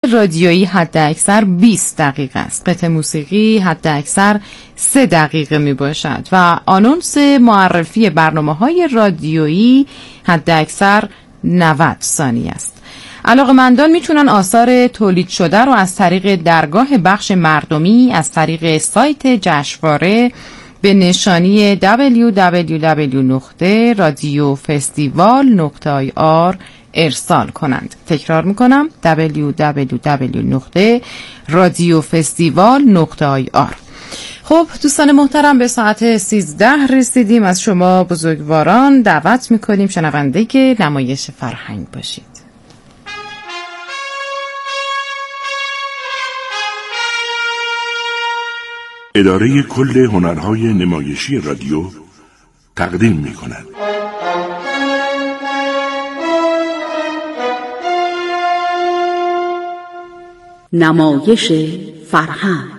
رادیویی حداکثر 20 دقیقه است. قطعه موسیقی حداکثر 3 دقیقه می باشد و آنونس معرفی برنامه‌های رادیویی حداکثر 90 ثانیه است. علاقه‌مندان میتونن آثار تولید شده رو از طریق درگاه بخش مردمی از طریق سایت جشنواره به نشانی www.radiofestival.ir ارسال کنند. تکرار میکنم www.radiofestival.ir. خب دوستان محترم، به ساعت 13 رسیدیم. از شما بزرگواران دعوت میکنیم شنونده که نمایش فرهنگ باشید. اداره کل هنرهای نمایشی رادیو تقدیم می‌کند. نمایش فرهنگ.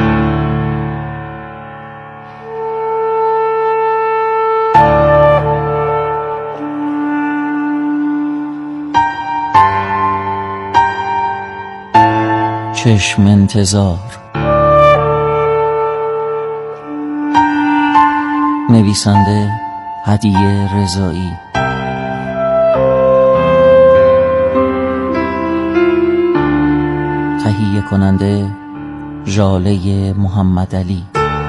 چشم انتظار. نویسنده هدیه رضایی. تهیه کننده ژاله محمدعلی.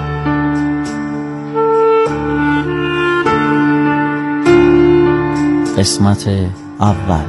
قسمت اول.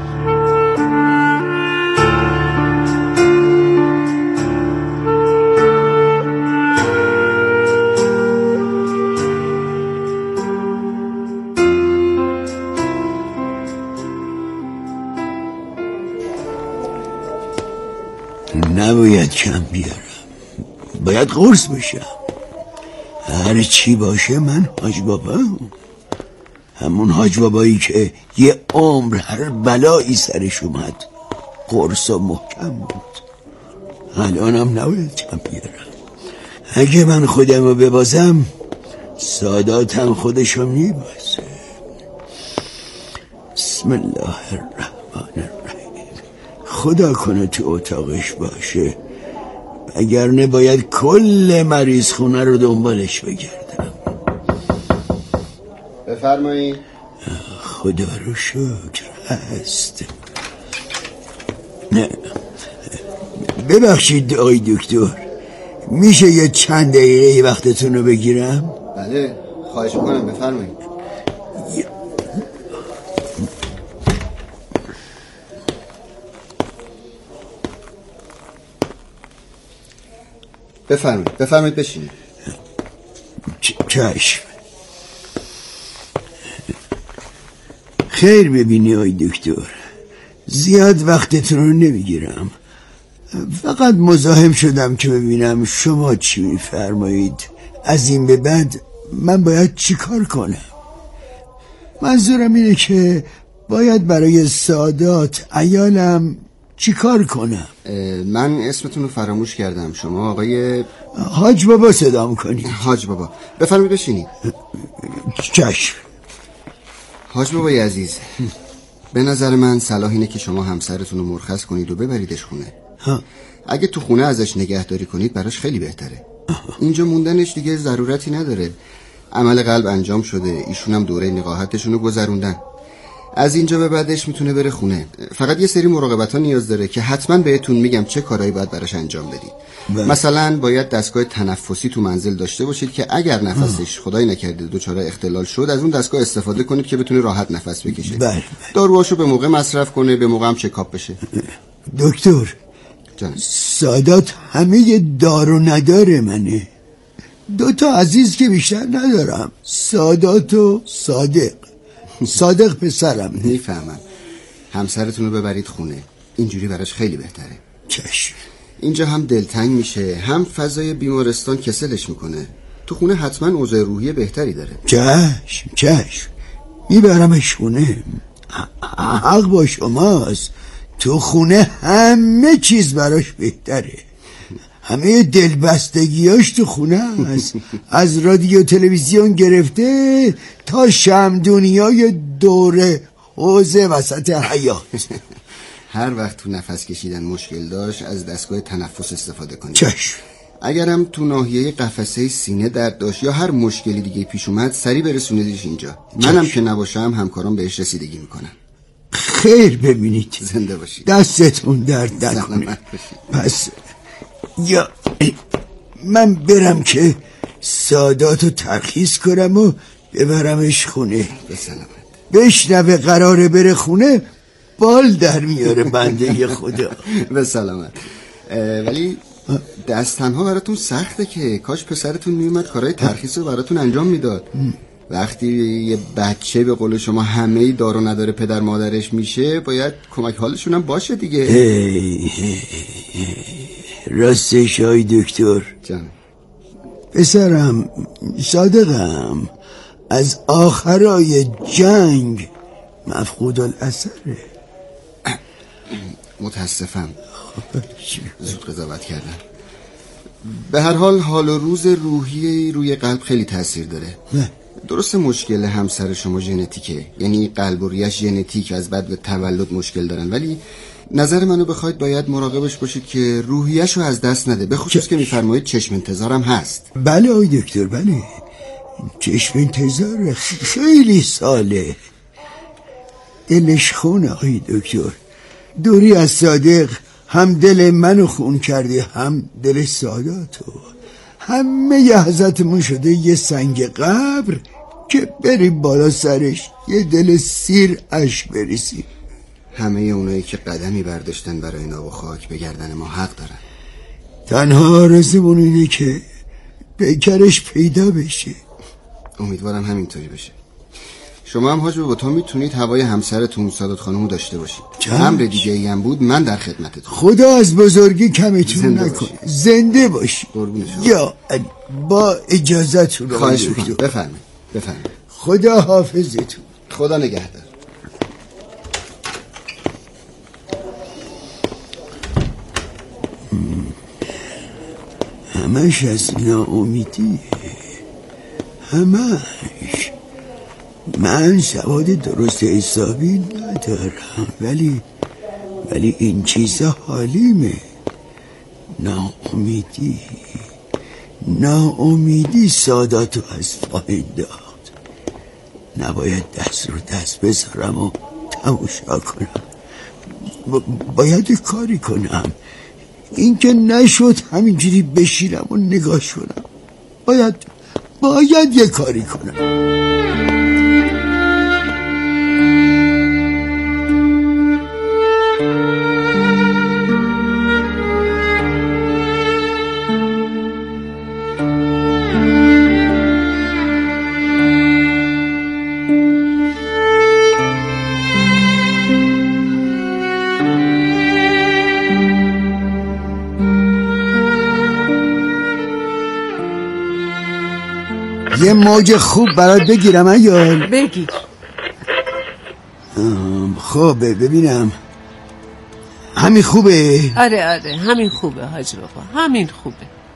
نباید کم بیارم، باید قرص بشم. هر چی باشه من حاج بابا، همون حاج بابایی که یه عمر هر بلایی سرش اومد قرص و محکم بود. الانم نباید کم بیارم. اگه من خودم رو ببازم ساداتم خودشو میبازه. بسم الله الرحمن الرحیم. خدا کنه تو اتاقش باشه، اگرنه باید کل مریض خونه رو دنبالش بگردم. بفرمایید. خدا رو شکر هست. نه ببخشید آقای دکتر، میشه یه چند دقیقه وقتتون رو بگیرم؟ بله خواهش میکنم، بفرمایید. بفرمایید بشینید. چشم. خیر ببینی آی دکتر، زیاد وقتتون رو نمیگیرم، فقط مزاحم شدم که ببینم شما چی میفرمایید. از این به بعد من باید چی کار کنم؟ منظورم اینه که باید برای سعادت عیالم چی کار کنم؟ من اسمتون رو فراموش کردم. شما آقای حاج بابا صدام کنید. حاج بابا بفرمایید بشینید. چشم. حاج بابای عزیز، به نظر من صلاح اینه که شما همسرتون رو مرخص کنید و ببریدش خونه. اگه تو خونه ازش نگهداری کنید براش خیلی بهتره. اینجا موندنش دیگه ضرورتی نداره. عمل قلب انجام شده، ایشون هم دوره نقاهتشون رو گذروندن. از اینجا به بعدش میتونه بره خونه. فقط یه سری مراقبت‌ها نیاز داره که حتما بهتون میگم چه کارهایی باید براش انجام بدید. مثلا باید دستگاه تنفسی تو منزل داشته باشید که اگر نفسش خدای نکرده دچار اختلال شد از اون دستگاه استفاده کنید که بتونه راحت نفس بکشه. داروهاشو به موقع مصرف کنه، به موقع هم چکاپ بشه. دکتر جان. سادات همه دارو نداره منه. 2 عزیز که بیشتر ندارم، سادات و صادق. صادق پسرم. میفهمم. همسرتون رو ببرید خونه، اینجوری براش خیلی بهتره. چشم. اینجا هم دلتنگ میشه، هم فضای بیمارستان کسلش میکنه. تو خونه حتما اوضاع روحی بهتری داره. چشم میبرمش خونه. حق با شماست، تو خونه همه چیز براش بهتره. همه دلبستگیاش تو خونه هست. از رادیو تلویزیون گرفته تا شمدونیای دوره حوزه وسط حیات. هر وقت تو نفس کشیدن مشکل داشت از دستگاه تنفس استفاده کنید. چشم. اگرم تو ناحیه قفسه سینه درد داشت یا هر مشکلی دیگه پیش اومد سریع برسونیدش اینجا. منم که نباشم همکارام بهش رسیدگی میکنن. خیر ببینید. زنده باشید. دستتون درد نکنه. پس یا من برم که ساداتو ترخیص کنم و ببرمش خونه. به سلامت. بشنوه قراره بره خونه بال در میاره بنده خدا. به سلامت. ولی دست تنها براتون سخته که کاش پسرتون میومد کارهای ترخیص رو براتون انجام میداد. وقتی یه بچه به قول شما همه دار و نداره پدر مادرش میشه باید کمک حالشون هم باشه دیگه. راستش های دکتر جان. پسرم صادقم از آخرای جنگ مفقود الاثره. متاسفم زود قضاوت کردم. به هر حال حال و روز روحی روی قلب خیلی تاثیر داره. درست مشکل همسر شما ژنتیکه، یعنی قلب و ریش ژنتیک از بعد به تولد مشکل دارن، ولی نظر منو بخواید باید مراقبش باشید که روحیه‌شو از دست نده، به خصوص که میفرمایید چشم انتظارم هست. بله آی دکتر بله، چشم انتظار خیلی ساله. دلش خونه آی دکتر. دوری از صادق هم دل منو خون کرده هم دل ساداتو. همه ی حضرتمون شده یه سنگ قبر که بریم بالا سرش یه دل سیر اشک بریسیم. همه اونایی که قدمی برداشتن برای ناب و خاک به گردن ما حق دارن. تنها آرزومون اینه که پیکرش پیدا بشه. امیدوارم همینطوری بشه. شما هم حاج بابا تو میتونید هوای همسرتون سادات خانومو داشته باشید. امر دیگه ای هم بود من در خدمتتون. خدا از بزرگی کمتون نکنه. زنده باشی. یا با اجازتون. خواهش میکنم. بفرمایید. خدا حافظتون. خدا نگهدار. همش از ناامیدیه. همش. من سواد درست حسابی ندارم ولی این چیزا حالیمه. ناامیدی ساداتو از پا انداخت. نباید دست رو دست بذارم و تماشا کنم. باید کاری کنم. این که نشد همینجوری بشیرم و نگاش کنم. باید یه کاری کنم. یه موج خوب برات بگیرم ایال؟ بگیر. خب ببینم همین خوبه؟ آره همین خوبه حاج بابا، همین خوبه.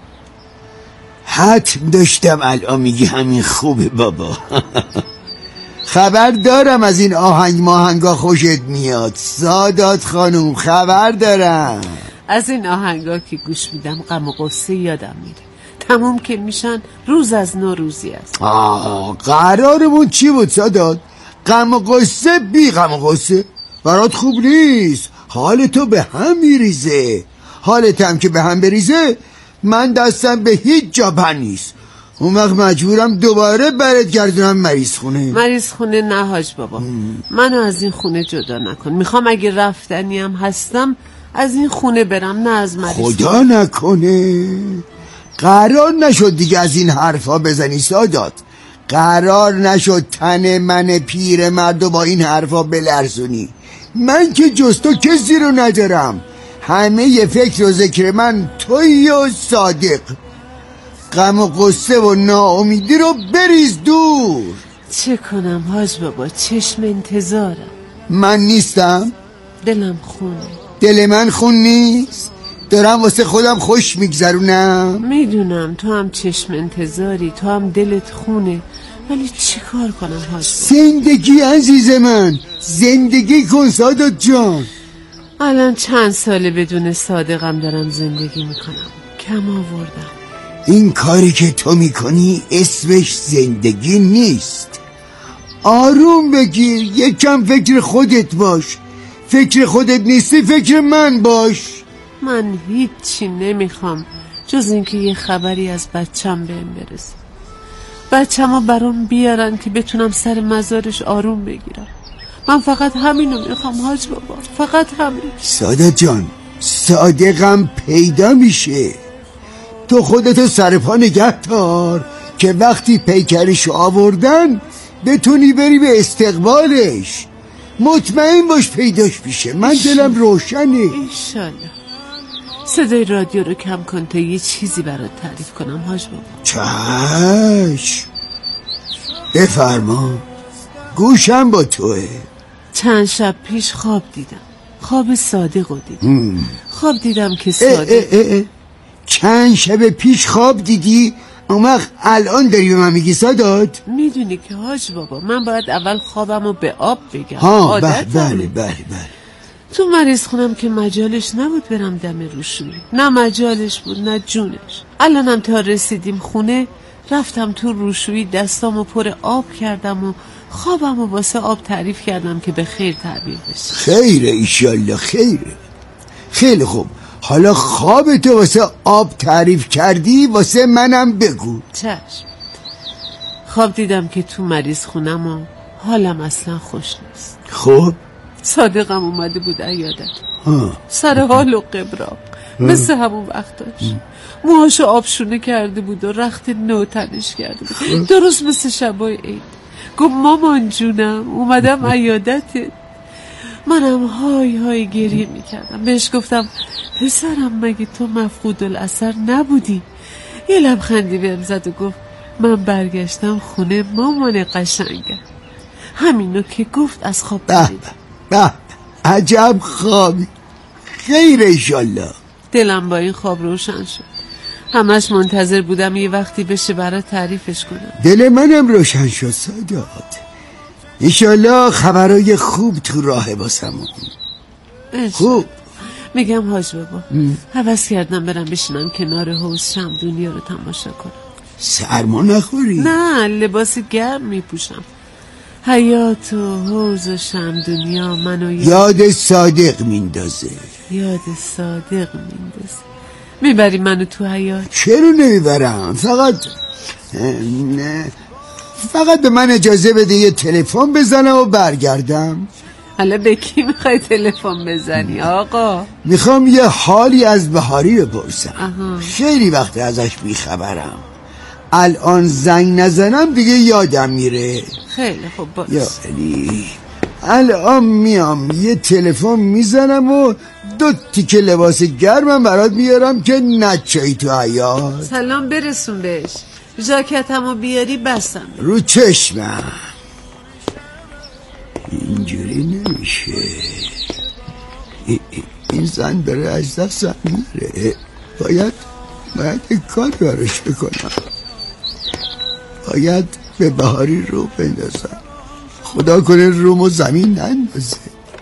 حتم داشتم الان میگی همین خوبه بابا. خبر دارم از این آهنگا خوشت میاد سادات خانوم، خبر دارم. از این آهنگا که گوش میدم غم و غصه یادم میره. تموم که میشن روز از نوروزی است. قرارمون چی بود سادات؟ غم و غصه بی غم و غصه برات خوب نیست. حالتو به هم میریزه. حالتم که به هم بریزه من دستم به هیچ جا بند نیست. اون وقت مجبورم دوباره برات گردونم مریض خونه نه حاج بابا. منو از این خونه جدا نکن. میخوام اگه رفتنی هم هستم از این خونه برم، نه از مریض خدا نکنه. قرار نشد دیگه از این حرفا بزنی سادات. قرار نشد تن من پیر مردو با این حرفا بلرزونی. من که جز تو کسی رو ندارم. همه ی فکر و ذکر من تویی و صادق. غم و غصه و ناامیدی رو بریز دور. چه کنم حاج بابا، چشم انتظارم. من نیستم؟ دلم خونه. دل من خون نیست؟ دارم واسه خودم خوش میگذرونم. میدونم تو هم چشم انتظاری، تو هم دلت خونه، ولی چی کار کنم حاج بابا؟ زندگی عزیز من، زندگی کن سادات جان. الان چند ساله بدون صادقم دارم زندگی میکنم. کم آوردم. این کاری که تو میکنی اسمش زندگی نیست. آروم بگیر، یکم فکر خودت باش. فکر خودت نیستی فکر من باش. من هیچی نمیخوام جز اینکه یه خبری از بچم بهم برسه. بچه‌مو برام بیارن که بتونم سر مزارش آروم بگیرم. من فقط همینو میخوام حاج بابا، فقط همین. سادات جان، صادقم پیدا میشه. تو خودتو سر پا نگه دار که وقتی پیکرشو آوردن بتونی بری به استقبالش. مطمئن باش پیداش میشه. من دلم روشنه. انشالله. صدای رادیو رو کم کن تا یه چیزی برات تعریف کنم حاج بابا. چشم، بفرما، گوشم با توه. چند شب پیش خواب دیدم. خواب صادقو دیدم. خواب دیدم که صادق. چند شب پیش خواب دیدی؟ اون وقت الان داری به من میگی سادات؟ میدونی که حاج بابا من باید اول خوابمو به آب بگم. ها بله. تو مریض خونم که مجالش نبود برم دم روشویی. نه مجالش بود نه جونش. الانم تا رسیدیم خونه رفتم تو روشویی دستامو پر آب کردم و خوابمو واسه آب تعریف کردم که به خیر تعبیر بشه. خیره ایشالله، خیره. خیلی خوب، حالا خوابتو واسه آب تعریف کردی واسه منم بگو. چشم. خواب دیدم که تو مریض خونم و حالم اصلا خوش نیست. خب صادقم اومده بود عیادت. سر حال و قبراق مثل همون وقتاش. موهاشو آبشونه کرده بود و رخت نو تنش کرده بود، درست مثل شبای عید. گفت مامان جونم اومدم عیادتت. منم های گریه میکردم. بهش گفتم پسرم مگه تو مفقود الاثر نبودی؟ یه لبخندی بهم زد و گفت من برگشتم خونه مامان قشنگم. همینو که گفت از خواب به عجب خوابی. خیر انشالله. دلم با این خواب روشن شد. همش منتظر بودم یه وقتی بشه برای تعریفش کنم. دل منم روشن شد سادات. انشالله خبرای خوب تو راه باسمون. خوب میگم حاج بابا هوس کردم برم بشینم کنار حوض شمدونیا رو تماشا کنم. سرما نخوری؟ نه، لباس گرم میپوشم. حیات و حوض و شمدونیا منو یاد صادق میندازه. میبری منو تو حیات؟ چرا نمیبرم؟ فقط به من اجازه بده یه تلفن بزنم و برگردم. حالا به کی میخوای تلفن بزنی آقا؟ میخوام یه حالی از بهاری بپرسم. خیلی وقت ازش بیخبرم. الان زنگ نزنم دیگه یادم میره. خیلی خوب باش. یعنی الان میام یه تلفن میزنم و 2 تیکه لباس گرمم برات میارم که نچایی تو حیاط. سلام برسون بهش. ژاکتمو بیاری بسم. رو چشمم. اینجوری نمیشه. این زن داره از دستم میره. باید یک کار براش بکنم. باید به بهاری رو بندازم. خدا کنه رومو زمین نندازه.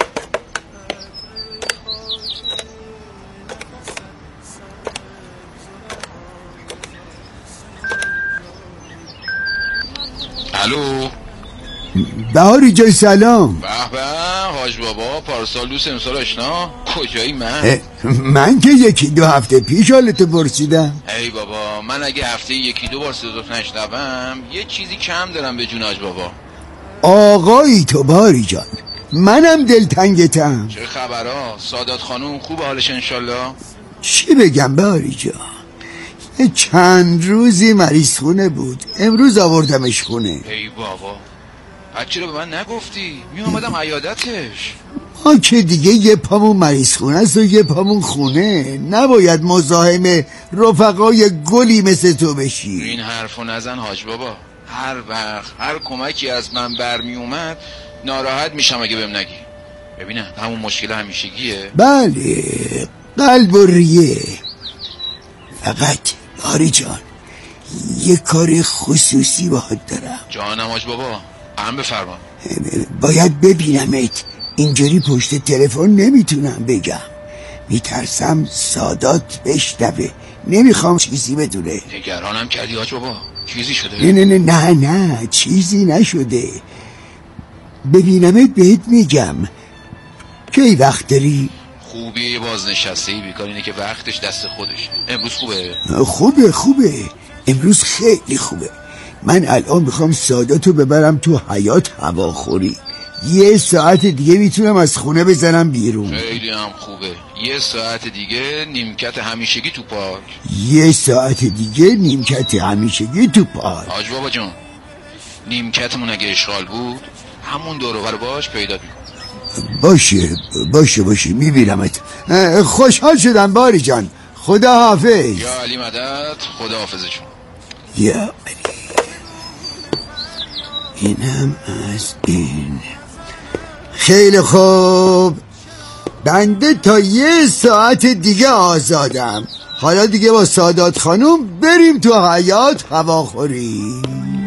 الو بهاری جای سلام. به به حاج بابا، پارسال دوست امسال آشنا. کجایی من که 1-2 هفته پیش حالتو پرسیدم. ای بابا، من اگه هفته 1-2 بار صدات نشنوم یه چیزی کم دارم به جون حاج بابا. آقایی تو بهاری جان، منم دلتنگتم. چه خبرها؟ سادات خانوم خوب حالش انشالله؟ چی بگم بهاری جان، چند روزی مریض خونه بود، امروز آوردمش خونه. ای بابا، چرا به من نگفتی؟ می اومدم عیادتش. ما که دیگه یه پامون مریض خونه است و یه پامون خونه. نباید مزاحم رفقای گلی مثل تو بشی. این حرفو نزن حاج بابا. هر وقت هر کمکی از من برمی اومد ناراحت میشم اگه بهم نگی. ببینم همون مشکل همیشگیه. بله، قلب و ریه. فقط بهاری جان یه کار خصوصی باهات دارم. جانم حاج بابا، هم بفرما. باید ببینمت اینجوری پشت تلفن نمیتونم بگم، میترسم سادات بشنوه، نمیخوام چیزی بدونه. نگرانم کردی حاج بابا، چیزی شده؟ نه چیزی نشده. ببینمت بهت میگم. کی وقت داری؟ خوبیه بازنشسته‌ای بیکار اینه که وقتش دست خودشه. امروز خوبه امروز خیلی خوبه. من الان میخوام ساداتو ببرم تو حیاط هواخوری. 1 ساعت دیگه میتونم از خونه بزنم بیرون. خیلی هم خوبه. 1 ساعت دیگه نیمکت همیشگی تو پارک. 1 ساعت دیگه نیمکت همیشگی تو پارک. حاج بابا جان، نیمکتمون اگه اشغال بود همون دور و بر باش پیدا میکنم. باشه میبینمت. خوشحال شدم باری جان. خدا حافظ. یا علی مدد. خدا حافظشون. یا علی. اینم از این. خیلی خوب، بنده تا 1 ساعت دیگه آزادم. حالا دیگه با سادات خانوم بریم تو حیاط هواخوری.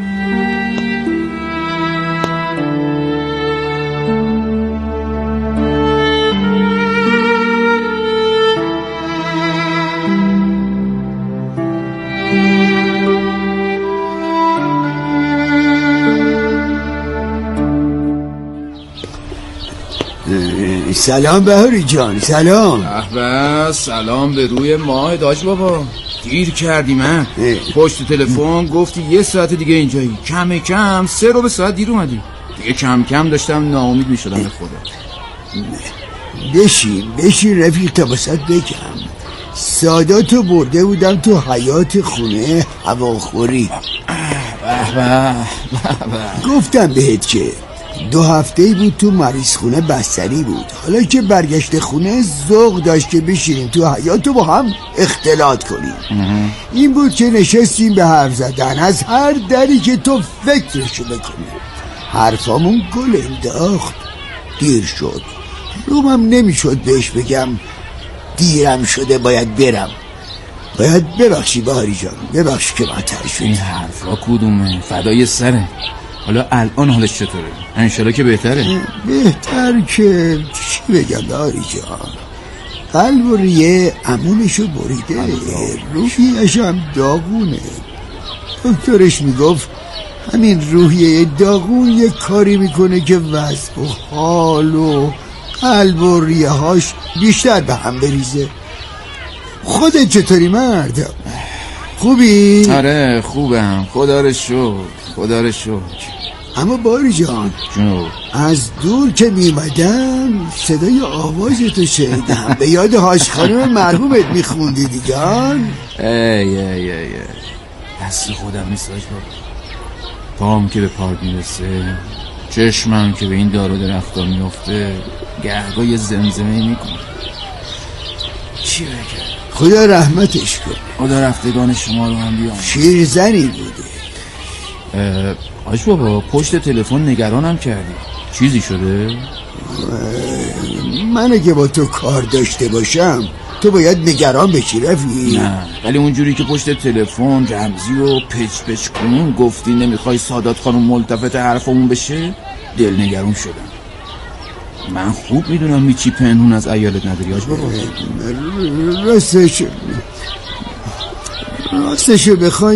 سلام بهاری جان. سلام. سلام به روی ماه حاج بابا. دیر کردی من. پشت تلفن گفتی 1 ساعت دیگه اینجایی. کم 3 رو به ساعت دیر اومدی. دیگه کم داشتم ناامید میشدم به خدا. بشین رفیق تا بسات بگم. ساداتو برده بودم تو حیاط خونه هواخوری. گفتم بهت که 2 هفته بود تو مریض خونه بستری بود. حالا که برگشت خونه ذوق داشت که بشینیم تو حیاطو با هم اختلاط کنیم. این بود که نشستیم به حرف زدن از هر دری که تو فکرشو بکنی. حرفامون گل انداخت. دیر شد. رومم نمیشد بهش بگم دیرم شده باید برم. باید ببخشی بهاری جان، ببخش که معطل شد. این حرفا کدومه؟ فدای سره. حالا الان حالش چطوره؟ انشالله که بهتره. بهتر که چی بگم بهاری جان. قلب و ریه امونشو بریده، روحیش هم داغونه. دکترش میگفت همین روحیه داغون یه کاری میکنه که وضع و حال و قلب و ریه هاش بیشتر به هم بریزه. خودت چطوری مرد؟ خوبی؟ آره خوبم، خدا رو شکر. اما باری جان از دور که میمدم صدای آوازتو شنیدم. به یاد حاج خانم مرحومت میخوندی دیگان. ای دست خودم نیست حاج بابا. پام که به پارک میرسه، چشمم که به این دار و درختا میفته، گهگاه یه زمزمه میکنه. چی بگم؟ خدا رحمتش کنه. خدا رفتگان شما رو هم بیامرزه. شیرزنی بوده. حاج بابا پشت تلفن نگرانم کردی. چیزی شده؟ من اگه با تو کار داشته باشم تو باید نگران بشی رفیق. نه ولی اونجوری که پشت تلفن رمزی و پچ کنون گفتی نمیخوای سادات خانم ملتفت حرفمون بشه، دل نگران شدم. من خوب میدونم میچی پنهون از عیالت نداری حاج بابا. راستشو بخوای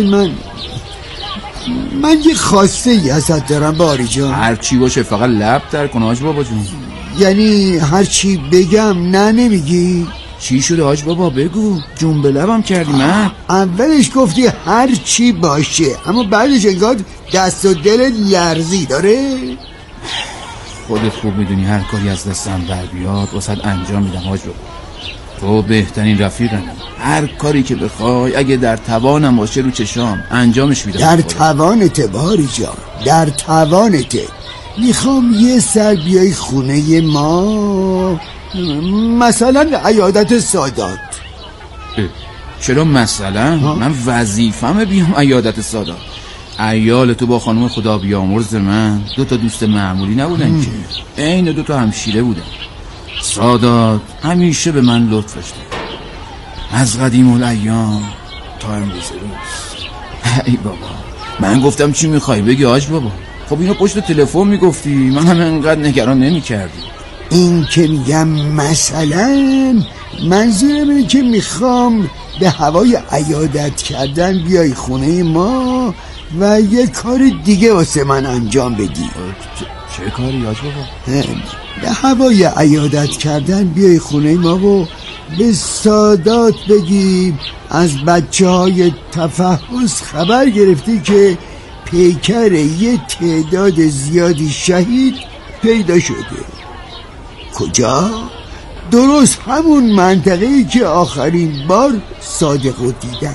من یه خواسته ای ازت دارم باری جان. هر چی باشه فقط لب در کن حاج بابا جون. یعنی هر چی بگم نه نمیگی؟ چی شده حاج بابا بگو، جون به لبم کردی. من اولش گفتی هر چی باشه، اما بعدش انگار دست و دل لرزی داره. خودت خوب میدونی هر کاری از دستم بر بیاد واسه انجام میدم حاج بابا. تو بهترین رفیقم. هر کاری که بخوای اگه در توانم باشه رو چشام انجامش میدم. در توانته باری جان، در توانته. میخوام یه سر بیای خونه ما، مثلا عیادت سادات. چرا مثلا؟ من وظیفه‌مه بیام عیادت سادات. عیال تو با خانم خدا بیامرز من 2 تا دوست معمولی نبودن که، عین 2 تا همشیره بودن. سادات همیشه به من لطف داشته از قدیم الایام تا امروز روز. ای بابا من گفتم چی میخوای بگی حاج بابا؟ خب اینو پشت تلفن میگفتی، من هم انقدر نگران نمیکردی. این که میگم مثلا منظورم اینه که میخوام به هوای عیادت کردن بیای خونه ما و یه کار دیگه واسه من انجام بدی. چه کاری حاج بابا؟ به هوای عیادت کردن بیای خونه ما و به سادات بگی از بچه‌های تفحص خبر گرفتی که پیکر یه تعداد زیادی شهید پیدا شده. کجا؟ درست همون منطقه‌ای که آخرین بار صادقو دیدم.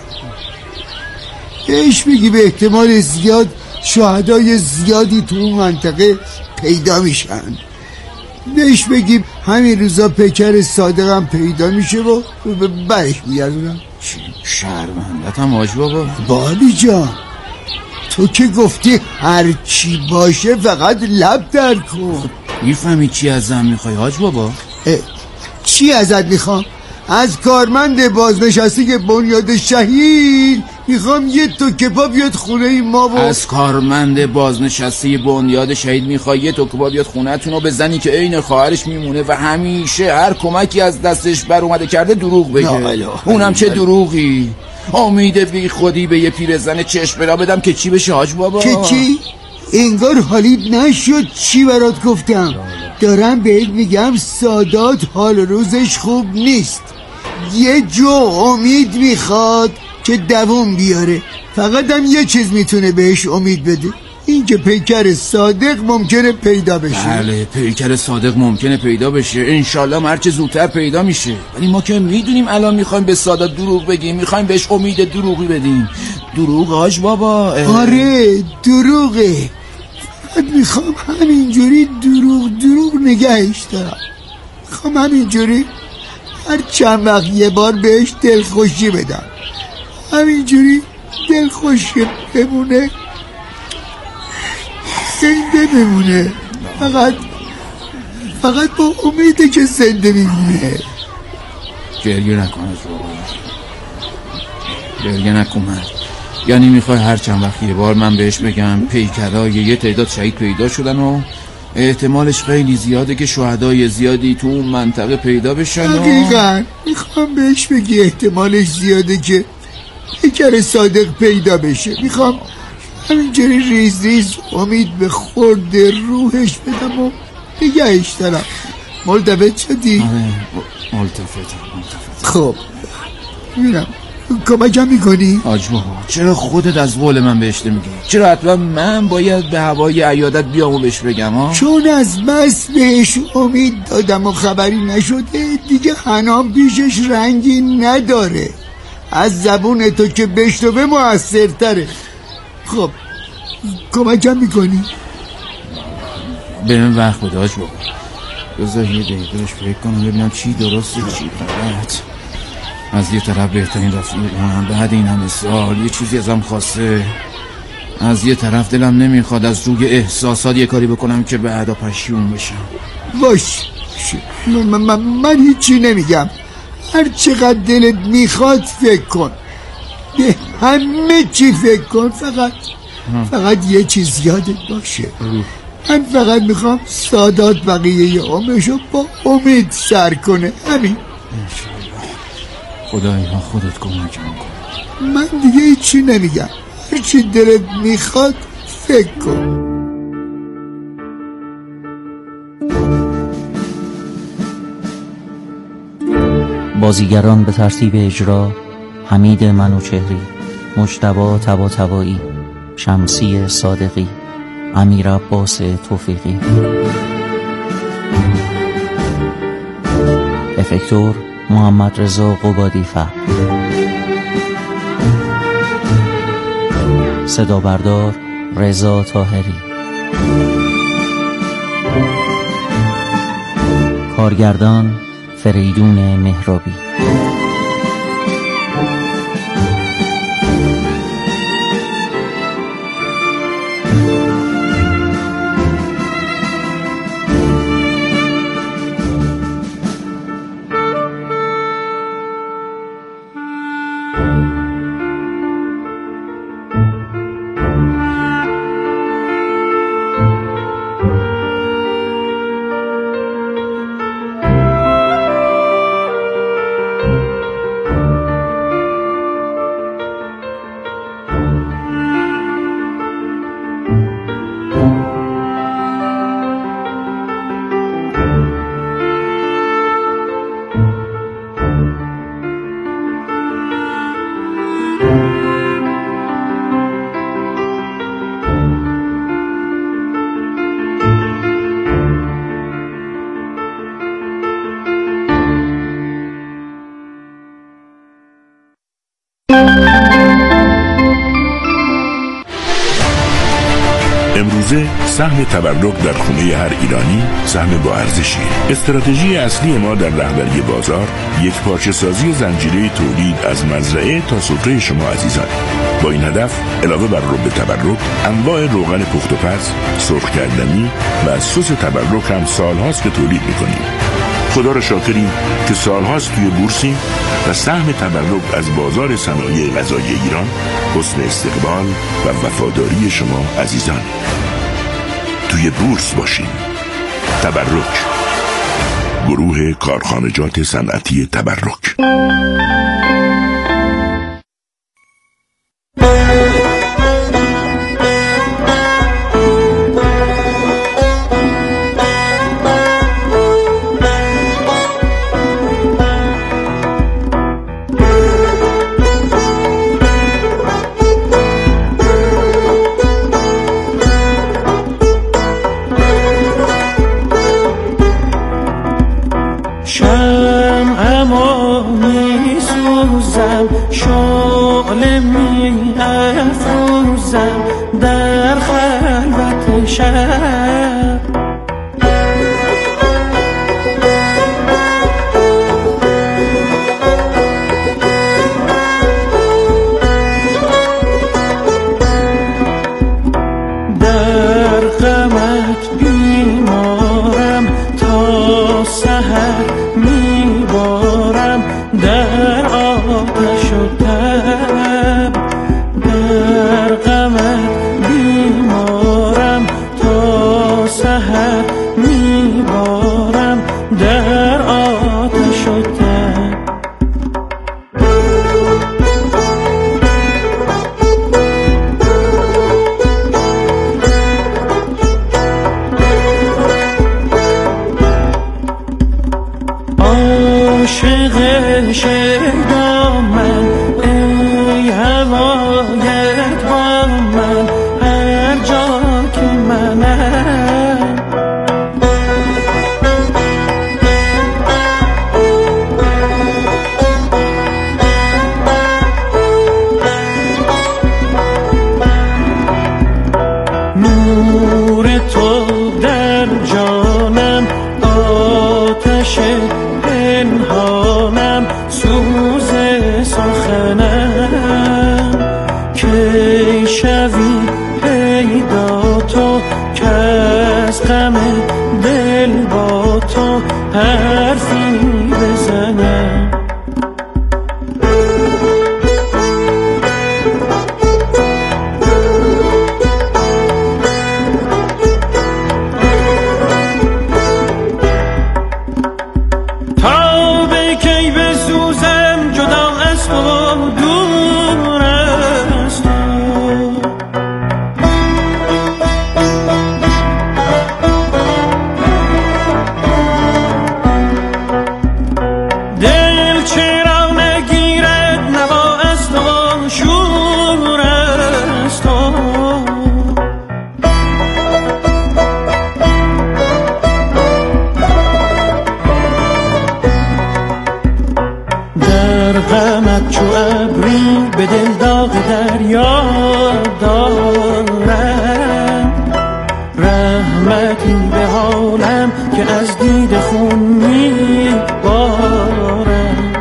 بهش بگی به احتمال زیاد شهدای زیادی تو اون منطقه پیدا میشن. بهش بگی همین روزا پیکر صادقم پیدا میشه و برش میگردونم. شرمندتم حاج بابا. بالی جان تو که گفتی هر چی باشه فقط لب در کن. میفهمی چی ازم میخوای حاج بابا؟ چی ازت میخوام؟ از کارمند بازنشسته بنیاد شهید میخوام یه توکه پا بیاد خونه ما و از کارمند بازنشسته بنیاد شهید میخوای یه توکه پا بیاد خونه تون و به زنی که عین خواهرش میمونه و همیشه هر کمکی از دستش بر اومده کرده دروغ بگه؟ اونم چه دروغی؟ امید بی خودی به یه پیرزن چشم بلا بدم که چی بشه حاج بابا؟ که چی؟ انگار حالیت نشد چی برات گفتم. دارم بهت میگم سادات حال روزش خوب نیست. یه جو امید میخواد که دوام بیاره. فقط هم یه چیز میتونه بهش امید بده، این که پیکر صادق ممکنه پیدا بشه. بله پیکر صادق ممکنه پیدا بشه، انشالله هرچه زودتر پیدا میشه. ولی ما که میدونیم الان میخوایم به سادات دروغ بگیم، میخوایم بهش امید دروغی بدیم. دروغ حاج بابا. آره دروغه. میخوام همینجوری دروغ نگهش دارم. میخوام همینجوری هر چند وقت یه بار بهش دلخوشی بدم، همینجوری دلخوشی بمونه، زنده بمونه. فقط با امیده که زنده میمونه. گریه نکن از بابا، گریه نکن. یعنی میخوای هر چند وقت یه بار من بهش بگم پیکرهای یه تعداد شهید پیدا شدن و احتمالش خیلی زیاده که شهدای زیادی تو اون منطقه پیدا بشن؟ دقیقاً میخوام بهش بگی احتمالش زیاده که پیکر صادق پیدا بشه. میخوام همینجوری ریز امید به خورد روحش بدم و نگهش دارم. ملتفت شدی؟ ملتفت. خب میرم. کمکم میکنی؟ حاج بابا چرا خودت از قول من بهش نمیگی؟ چرا حتما من باید به هوای عیادت بیام و بهش بگم ها؟ چون از بس بهش امید دادم و خبری نشده دیگه حنام پیشش رنگی نداره. از زبون تو که بشنوه موثرتره. خب کمکم میکنی؟ به من وقت بده حاج بابا، بذار یه دقیقه فکر کنم ببینم چی درسته چی غلط. از یه طرف بهترین رفیق من بعد این همه سال یه چیزی ازم خواسته، از یه طرف دلم نمیخواد از روی احساسات یه کاری بکنم که بعدا پشیمون بشم. باش من هیچی نمیگم. هر چقدر دلت میخواد فکر کن، به همه چی فکر کن. فقط یه چیز یادت باشه، من فقط میخوام سادات بقیه عمرشو با امید سر کنه. همین. خدایا خودت کمکم کن. من دیگه هیچی نمیگم، هرچی دلت میخواد فکر کن. بازیگران به ترتیب اجرا: حمید منوچهری، مجتبی طباطبایی، شمسی صادقی، امیر عباس توفیقی. افکتور محمد رضا قبادی فر. صدا بردار رضا طاهری. کارگردان فریدون مهرابی. امروزه سهم تبرک در خونه هر ایرانی سهم با ارزشیه. استراتژی اصلی ما در رهبری بازار یک پارچه سازی زنجیره تولید از مزرعه تا سفره شما عزیزان. با این هدف علاوه بر رب تبرک، انواع روغن پخت و پز، سرخ کردنی و سس تبرک هم سالهاست که تولید میکنیم. خدا را شاکریم که سالهاست توی بورسیم و سهم تبرک از بازار صنایع غذایی ایران حسن استقبال و وفاداری شما عزیزان. توی بورس باشیم. تبرک، گروه کارخانجات صنعتی تبرک. در خلوت شب در غمت بیمارم تا سحر میبارم در آتش و تب در غمت بیمارم تا سحر میبارم در آتش و تب عاشق شیدا من ای هوایت با من هر جا که منم نور تو در جانم آتش پنهانم سوز سخنم کی شوی پیدا تو که از غم دل با تو حرفی بزنم غمت چو ابری به دل داغ دریا دارم رحمتی به حالم که از دید خون میبارم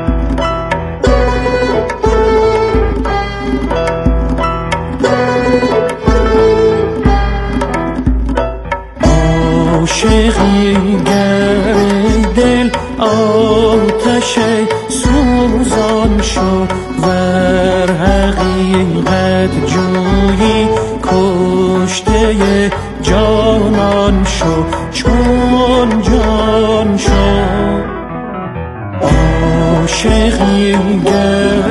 عاشقی گر دل آتش سوزان شو ور حقیقت جویی کشته جانان شو